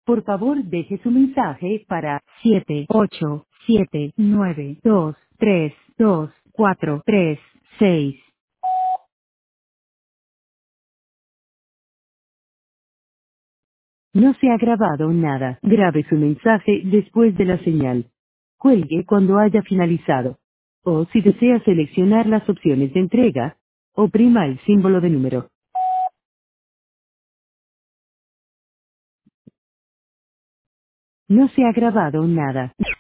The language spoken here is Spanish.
Por favor, deje su mensaje para 78792324336. No se ha grabado nada. Grabe su mensaje después de la señal. Cuelgue cuando haya finalizado. O si desea seleccionar las opciones de entrega, oprima el símbolo de número. No se ha grabado nada.